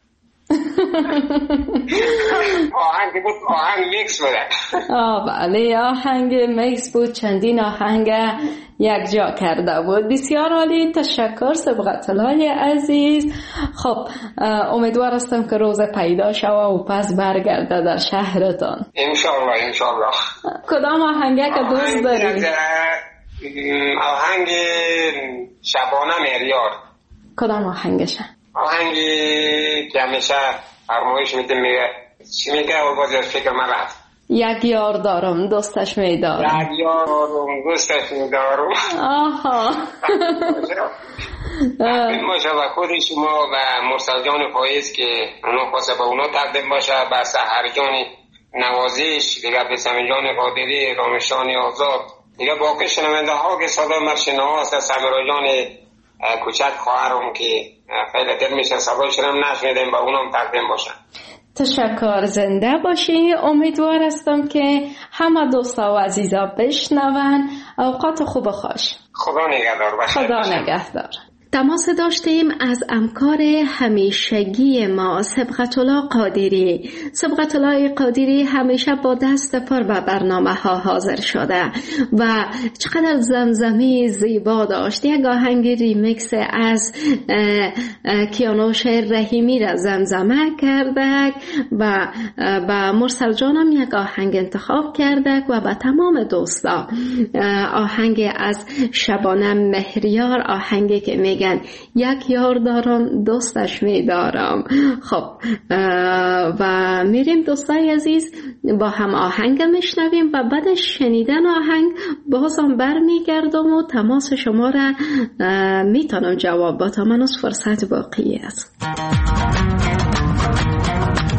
آهنگ بود، آهنگ میکس بود. آه بله آهنگ میکس بود، چندین آهنگ یک جا کرده بود. بسیار عالی، تشکر سبقت الله عزیز. خب امیدوار هستم که روز پیدا شوه و پس برگرده در شهرتان انشالله. انشالله. کدام آهنگه که دوست داری؟ آهنگ شبانه میلیار. کدام آهنگشه؟ آهنگی که همیشه فرمایش میده، میگه چی میگه و باز فکر من رفت، یک یار دارم دوستش میدارم، یک یار دارم دوستش میدارم. آها باشه و خود شما و مرسل جان پاییز که اونا خواسته با اونا تقدیم باشه، به سحر جان نوازش دیگه، به سمی جان قادری، رامشان آزاد دیگه، باقی شنونده ها که صدا مرشنه هست، سمیرا جان کوچک خواهرم که خیلی دل میشه صدایشون هم نشنیدیم با اونم تقدیم باشن. تشکر، زنده باشی. امیدوار هستم که همه دوستا و عزیزا بشنون. اوقات خوب خوش. خدا نگهدار باشه. خدا نگهدار. تماس داشتیم از همکار همیشگی ما سبقت الله قادری. سبقت الله قادری همیشه با دست پر به برنامه ها حاضر شده و چقدر زمزمه زیبا داشت. یک آهنگ ریمیکس از کیانوش رحیمی را زمزمه کرده و با مرسل جانم یک آهنگ انتخاب کرده و با تمام دوستا آهنگ از شبانه مهریار، آهنگی که میگن یک یار دارم دوستش میدارم. خب و میریم دوستای عزیز با هم آهنگ میشنویم و بعد شنیدن آهنگ بازم بر میگردم و تماس شما را میتونم جواب با تا منوز فرصت باقی است.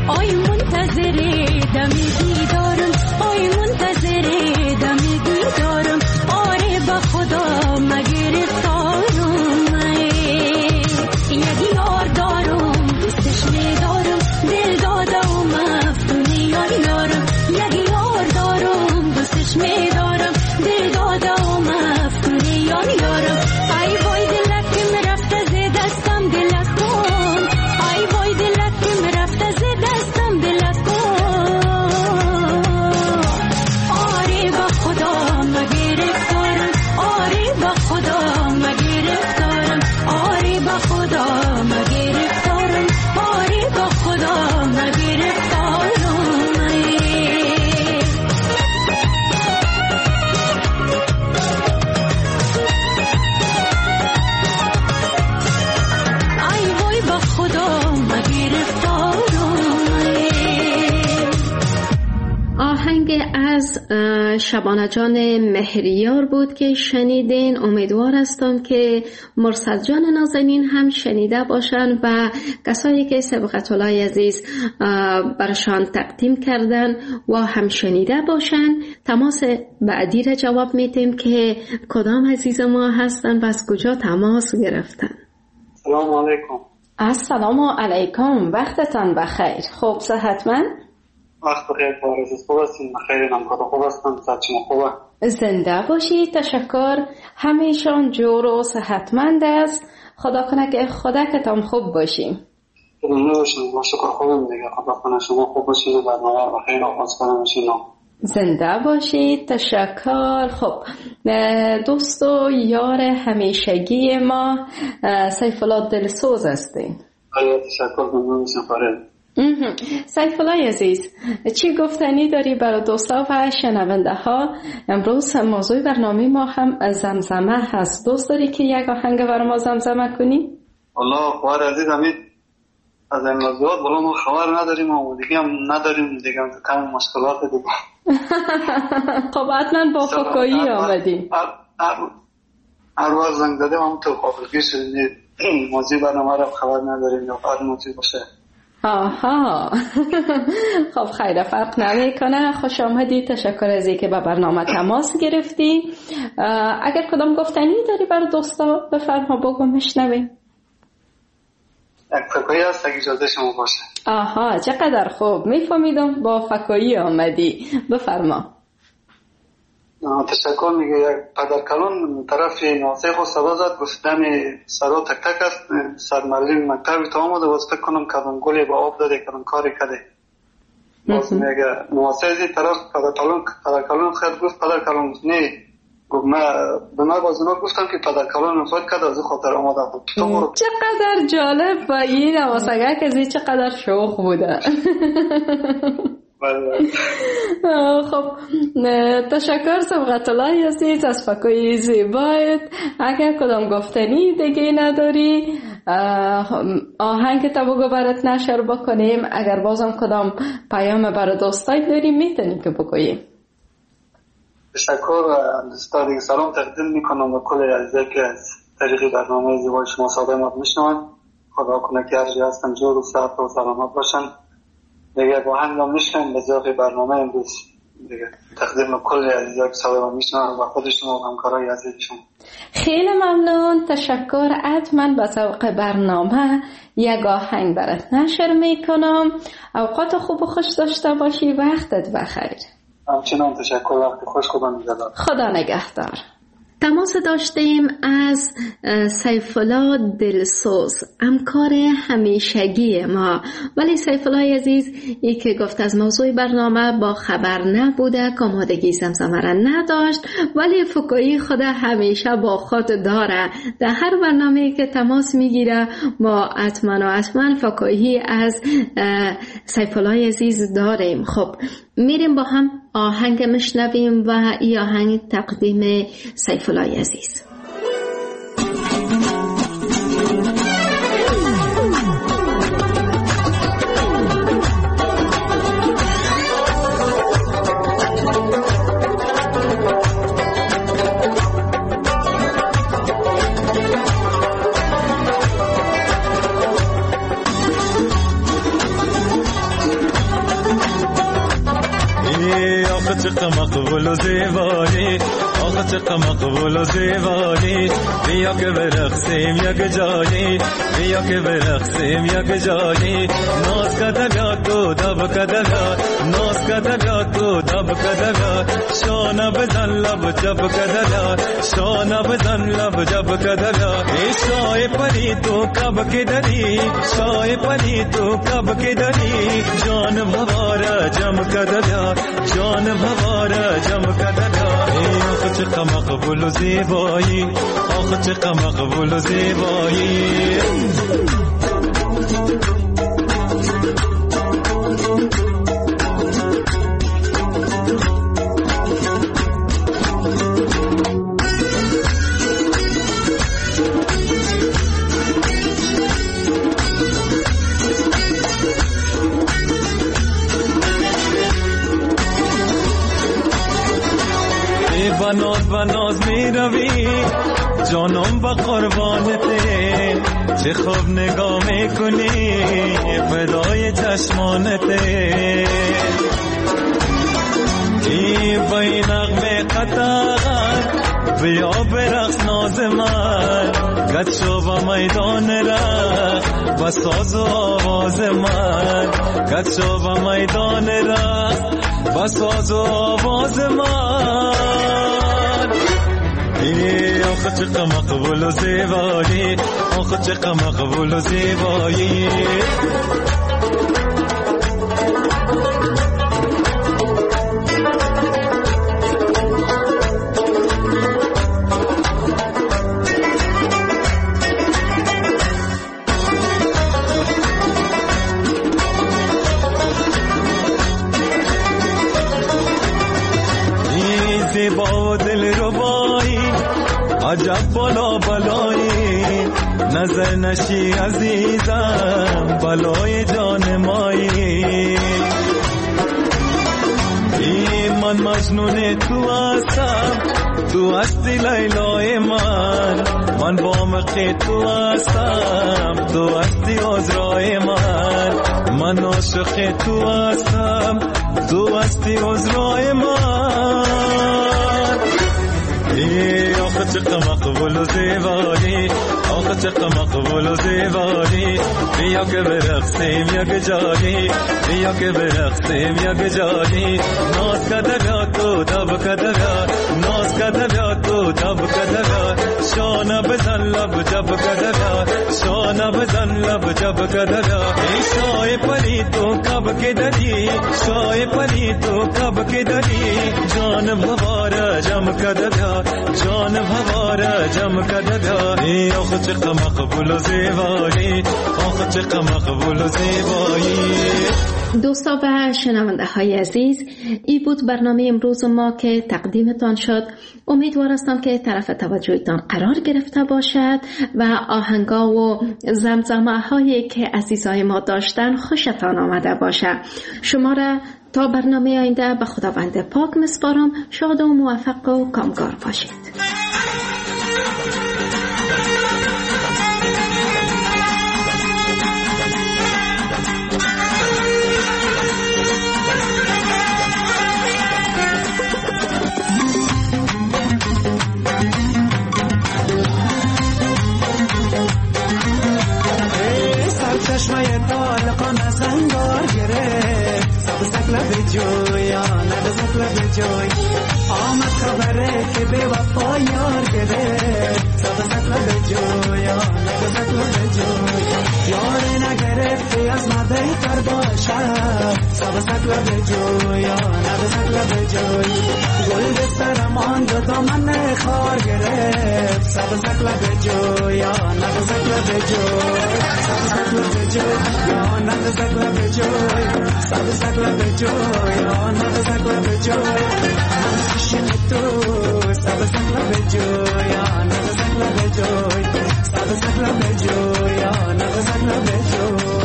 آی منتظر دم دیدارم، آی منتظر دم دیدارم، آره با خدا مگرفتارم، یک یار دارم دوستش میدارم، دل داده و مفتونی یار یارم، یک یار دارم دوستش میدارم، دل داده و مفتونی یار یارم. ای وای دلک که رفته ز دستم دل از کن، ای وای دلک که رفته ز دستم دل از کن، آره با خدا مگرفتارم، آره با خدا مگرفتارم، آره با خدا مگرفتارم، آره با خدا مگرفتارم. ای وای با خدا مگرفتارم. آهنگ از اه، شبانه جان مهریار بود که شنیدین. امیدوار هستم که مرسل جان نازنین هم شنیده باشن و کسایی که سبقت الله عزیز اه، برشان تقدیم کردن و هم شنیده باشن. تماس بعدی را جواب میدیم که کدام عزیز ما هستن و از کجا تماس گرفتن. سلام علیکم. السلام علیکم، وقتتان بخیر. خوب صحتمند؟ وقت بخیر بارزیز، خوب هستین؟ بخیر، نمکات خوب هستن، سچین خوبه؟ زنده باشی، تشکر. همیشان جور و صحتمند است. خدا کنه که خدا که تام خوب باشیم. زنده باشین، با شکر خوبیم دیگه. خدا کنه شما خوب باشین و برنامه بخیر آغاز کنه باشین. زنده باشید، تشکر. خب دوست و یار همیشگی ما سیف الله دلسوز هستین. آیا تشکر زنده باشین فرید. سیف الله عزیز، چی گفتنی داری برای دوستا و شنونده ها؟ امروز موضوع برنامه ما هم زمزمه هست. دوست داری که یک آهنگ برای ما زمزمه کنی؟ والله خوار عزیز، همین از این موضوعات بلا ما خبر نداریم و دیگه هم نداریم دیگه، هم کم مشکلات دیگه. خب حتما با فکایی آمدیم. هر وقت زنگ دادیم هم تو خواهرگی شدیم موضوع برنامه را خبر نداریم یا هر موضوع باشه. آها. خب خیلی فرق نمیکنه. خوش آمدی، تشکر از اینکه به برنامه تماس گرفتی. اگر کدام گفتنی داری برای دوستا بفرما، بگو میشنویم. یک فکایی هست اگه اجازه شما باشه. آها، چقدر خوب، میفهمیدم با فکایی آمدی. بفرما. تشکر. میگه یک پدرکلان طرف ناسخ و صدا زد، گفتن صدا تک تک است، سرمرلین مکتبی تا آمده، باز فکر کنم کدام گلی با آب داده، کدام کاری کده. باز میگه ناسخی طرف پدرکلان پدرکلان خیلی گفت پدرکلان نه، گفت من به من باز اونا گفتم که پدرکلان فکر کده، از خاطر آمده بود. چقدر جالب. و این نواسگه که چقدر شوخ بوده. خب تشکر سبقت الله عزیز از فکای زیبایت. اگر کدام گفتنی دیگه نداری آهنگ تا بگو برات نشر بکنیم. اگر بازم کدام پیام برای دوستای داری میتونی که بگوییم. تشکر. دوستا دیگه سلام تقدیم میکنم به کل عزیزایی که از طریق برنامه زیبای شما صدای ما میشنون. خدا کنه که هر جای هستن جور و صحت و سلامت باشن. دیگه با هنگام میشنم به ذوق برنامه امروز دیگه تقدیم کل عزیزایی که صدای ما میشنون و خود شما و همکارای عزیزشون. خیلی ممنون، تشکر. حتما به ذوق برنامه یک آهنگ برات نشر میکنم. اوقات خوب و خوش داشته باشی. وقتت بخیر. همچنان تشکر. وقت خوش. خدا نگهدار. خدا نگهدار. تماس داشتیم از سیف الله دلسوز، همکار همیشگی ما. ولی سیف الله عزیز ای که گفت از موضوع برنامه با خبر نبوده، آمادگی زمزمه را نداشت، ولی فکایی خود همیشه با خود داره. در هر برنامه که تماس میگیره ما حتما و حتما فکایی از سیف الله عزیز داریم. خب میریم با هم آهنگ مشنویم و این آهنگ تقدیم سیف الله عزیز. چقدر مقبول و زیبایی، آخه چقدر مقبول و زیبایی. بیا که برقصیم یک جایی، بیا که برقصیم یک جایی. ناز کده بیاد تو دب کده بیاد، ناز کده بیاد تو دب کده بیاد. شانه بزن لب جب کده بیاد، شانه بزن لب جب کده بیاد. ای شای پری تو کب که داری، شای پری تو کب که داری. جان بواره جم کده بیاد، جان بواره جم کده بیاد. ای آخه چقدر مقبول و زیبایی، آخه چقدر مقبول و زیبایی. بناز بناز می روی جانم با قربانته، چه خوب نگاه میکنی فدای چشمانته. ای بای نغمه قطعات بیا برقص ناز من، گد شو با میدان رقص با ساز و آواز من. گد شو با میدان رقص با ساز و آواز من. ای آخه چقدر مقبول و زیبایی، آخه چقدر مقبول و زیبایی. ای زیبا و دل ربایی، عجب بالا بلایی. نظر نشی عزیزم بلای جان مایی. ای من مجنون تو هستم، تو هستی لیلای من. من با مخی تو هستم، تو هستی عذرای من. من عاشق تو هستم، تو هستی عذرای من. ای آخه چقدر مقبول و زیبایی، آخه چقدر مقبول و زیبایی. بیا که برقصیم یک جایی، بیا که برقصیم یک جایی. ناز کده بیاد تو دب کده بیاد، ناز کده بیاد تو دب کده بیاد. شانه بزن لب جب کده بیاد، شانه بزن لب جب کده بیاد. ای شای پری تو کب که داری، شای پری تو کب که داری. جان بواره جم کده بیاد، جان بواره جم کده بیاد. ای آخه چقدر مقبول و زیبایی، آخه چقدر مقبول و زیبایی. دوستا و شنونده های عزیز، ای بود برنامه امروز ما که تقدیمتان شد. امیدوار هستم که طرف توجهتان قرار گرفته باشد و آهنگا و زمزمه هایی که عزیزای ما داشتن خوشتان آمده باشد. شما را تا برنامه آینده به خداوند پاک میسپارم. شاد و موفق و کامگار باشید. چشمای طالقان از انگار گرفت، سبزک لب جویا نبزک لب جوی. آمد خبره که به وفا یار گرفت، سبزک لب جویا نبزک لب جوی. یار نگرفتی از ما بهتر باشد، سبزک لب جویا نبزک لب جوی. گل به سرمان دو دامن خار گرفت، سبزک لب جویا نبزک لب جوی. سبزک لب جوی یا نبزک لب جوی، سبزک لب جوی یا نبزک لب جوی. من عاشق تو، سبزک لب جوی یا نبزک لب جوی، سبزک لب جوی یا نبزک لب جوی.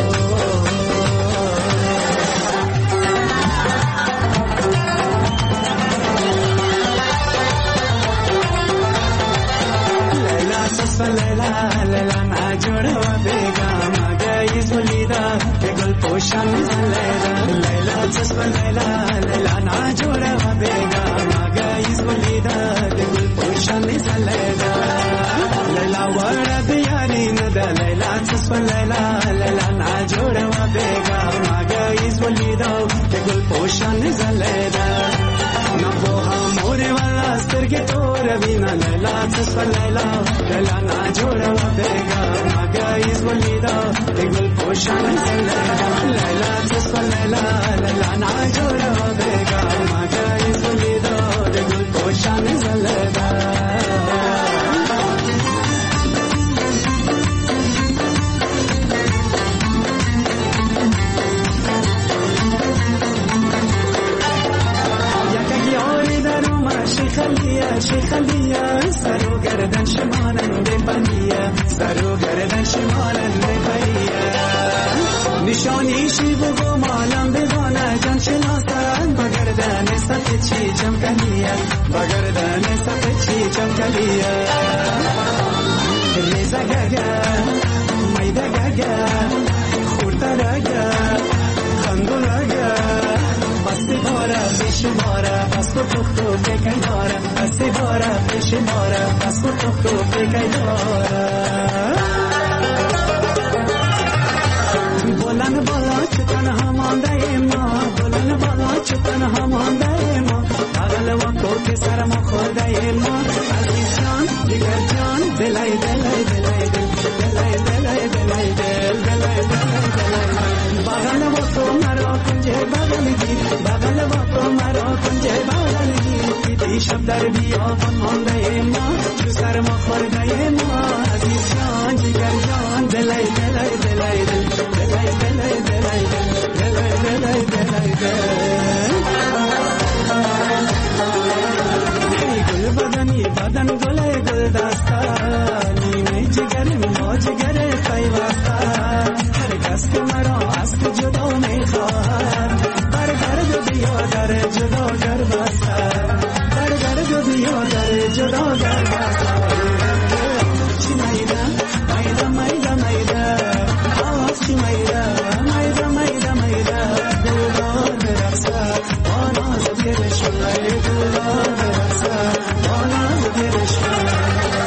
لیلا لیلا نجور و بیگم گیز ولیدا که گل پوشم زلیدا. لیلا تصفى الليلة ليلة ناجورة وبيقى ما قايز وليدة تقول بوشاني زليدة ليلة ورا دياري ندى ليلة تصفى الليلة ليلة ناجورة وبيقى ما قايز وليدة تقول بوشاني زليدة نبوها موري ولا استرقي تورا بينا ليلة تصفى الليلة ليلة ناجورة وبيقى ما قايز وليدة تقول بوشاني زليدة ليلة تصفى الليلة ليلة ناجورة وبيقى ما قايز وليدة تقول بوشاني زليدة خليا شي خليا سرو گردن شمالن بپنیا سرو گردن شمالن بپنیا نشانی شی بگو مالم بدانه جان شناسن بگردن سفید چی چمکلیا بگردن سفید چی چمکلیا ریزا گگا میدا گگا خورتا گگا خندو گگا بستی بارا پیش بارا بس کو تو تو بکی بارا بستی بارا پیش بارا بس کو تو تو بکی بارا بلند بالا چتن همانده ما بلند بالا چتن همانده ما اغل وقت که سر ما خورده ما عزیز جان دیگر جان دلای دلای دلای دلای دلای دلای دل دلای دلای بغل وقت مرا کنجه بغل گیر بغل وقت مرا کنجه بغل گیر دی شب در بیابان مانده ما جو سر ما خورده ما عزیز جان دیگر جان دلای دلای دلای دل دلای دلای دلای دلای دلای دلای دل گل بدنی بدن گل گل دستانی می جگر ما جگر پیوسته هر کس که مرا از تو جدا می خواهد بر گرد بیا در جدا گر بسته بر گرد بیا در جدا گر بسته چی میده میده میده میده آواز چی میده میده میده میده دلدار برقصه آناز گرشونه دلدار برقصه آناز گرشونه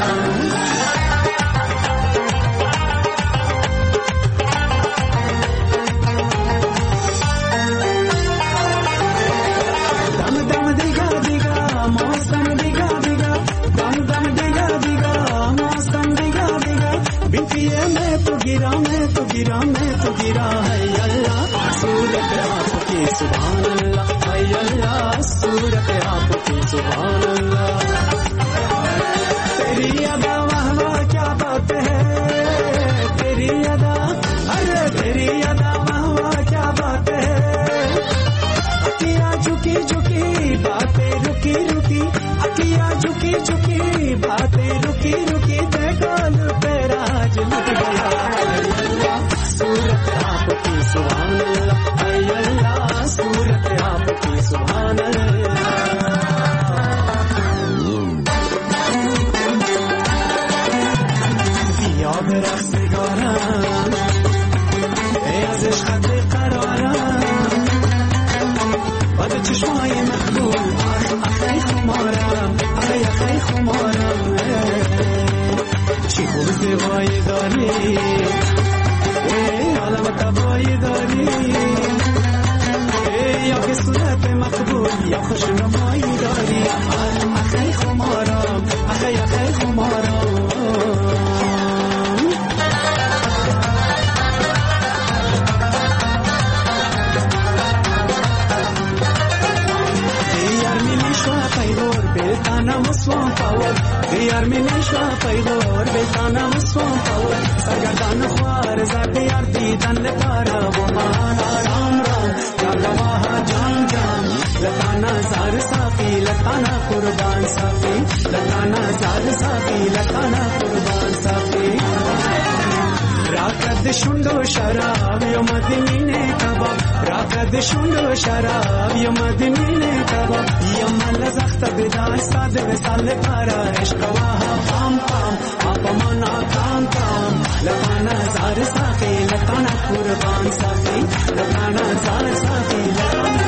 गिरा मैं तो गिरा मैं तो गिरा है अल्लाह सूरत आपकी सुभान अल्लाह है अल्लाह सूरत आपकी सुभान अल्लाह तेरी अदा वाह वाह क्या बात है तेरी अदा अरे तेरी अदा वाह वाह क्या बात है अखियाँ झुकी झुकी बातें रुकी रुकी अखियाँ झुकी झुकी बातें रुकी रुकी देखो तेरा आज लुट गया सूरत आपकी सुभान अल्लाह अल्लाह सूरत आपकी सुभान अल्लाह याद रख सिगारा ای ازش خط قرارم بعد چشمای مخبول اخی خمارم اخی اخی خمارم چی خوب زیبایی داری عالم تبایی داری یا که صورت مقبول یا خوش نمایی داری اخی خمارم اخی اخی خمارم بتانم اسوان پاور دیار می نشوا پیغور بتانم اسوان پاور سرگردان خوار زرد یار دیدن لپارا و مان رام رام یادوها جان جان لطانا زار صافی لطانا قربان صافی لطانا زار صافی لطانا قربان صافی راکد شندو شراب یا مدینه کباب راکد شندو شراب یا مدینه کباب یا مال زخت بدای ساده وسال پارا عشق واه پام پام آپ منا کام کام لطانا زار صافی لطانا قربان صافی لطانا زار صافی لطانا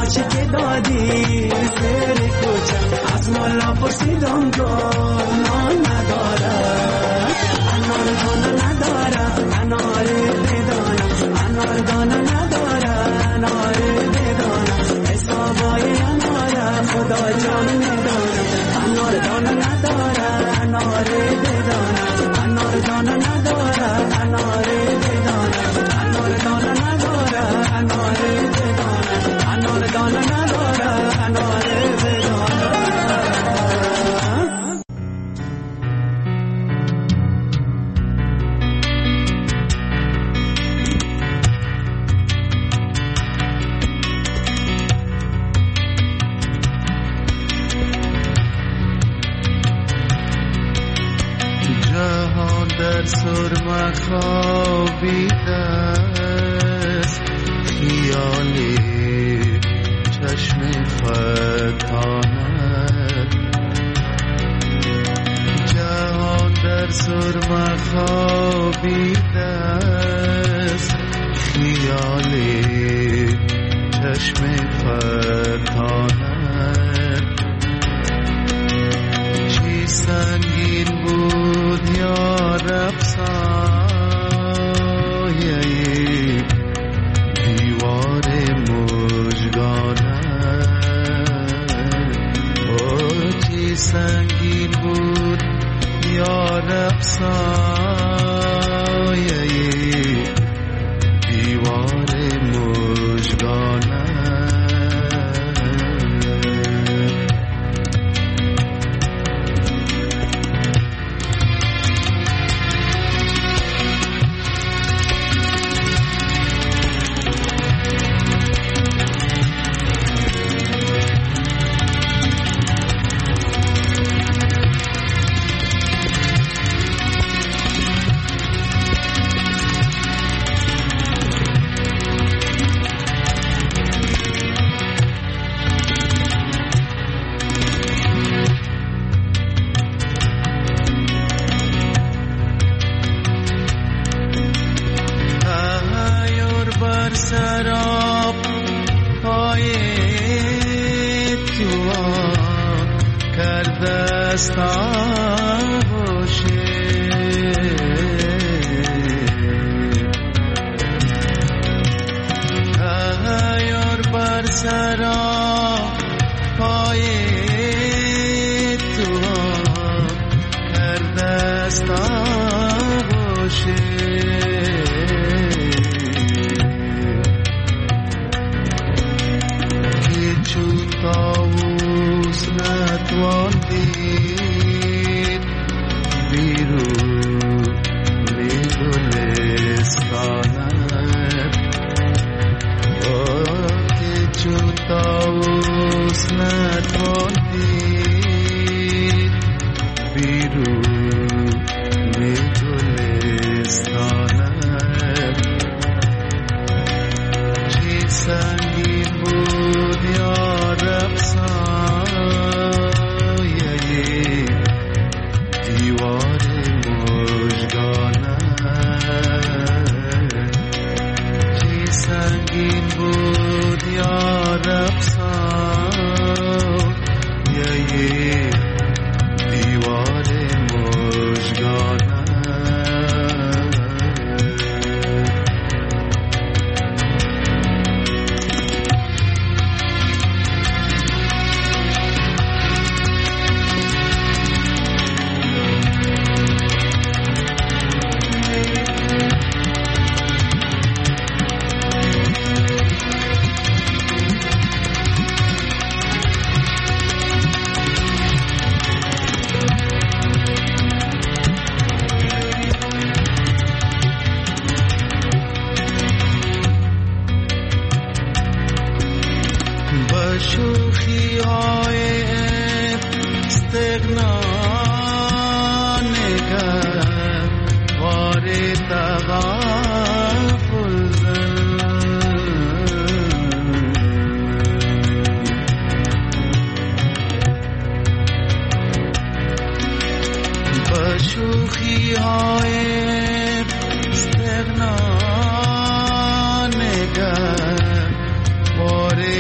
نقشی که دادی سر کوچه از مولا پرسیدم گناه نداره انار دانه نداره انار بدانه انار دانه نداره انار بدانه حسابای اناره خدا جان نداره انار دانه نداره انار بدانه انار دانه نداره انار بدانه انار دانه نداره انار بدانه انار دانه نداره انار بدانه. جهان در سرمه خوابیده است خیالی چشم فتانه جهان در سرمه خوابیده است خیالی چشم فتانه چی سنگین بود یا رب سایه دیوار مژگانه او چی سنگین بود یا رب سایه دیوار مژگانه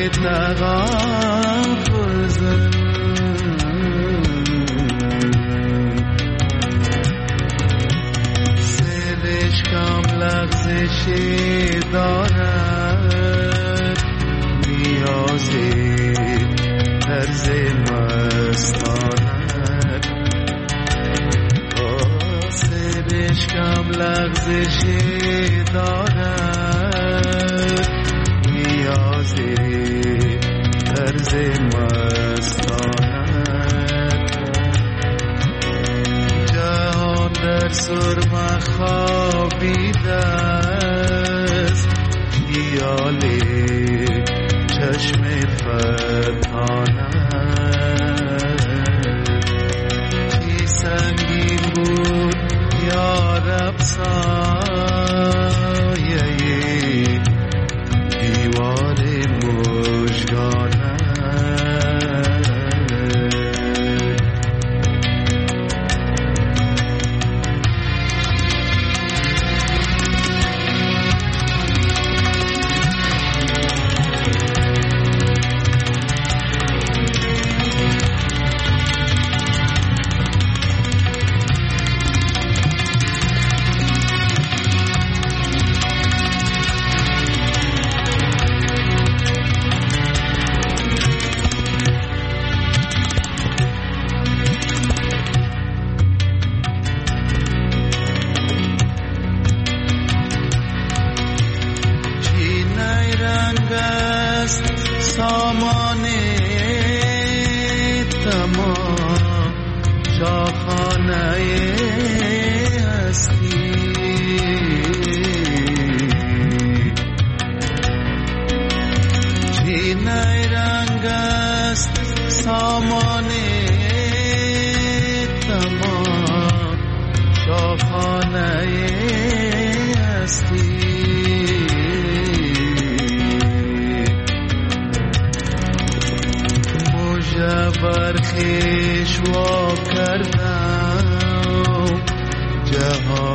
تغافزم سرشکم لغزشی دارد نیازی طرز مستانت سرشکم لغزشی دارد نیازی طرز مستانت جهان در سرم خوابیده است خیال چشم فتانت چی سنگین بود یا رب سایه دیوار مژگانت برخیش وا کردم جهان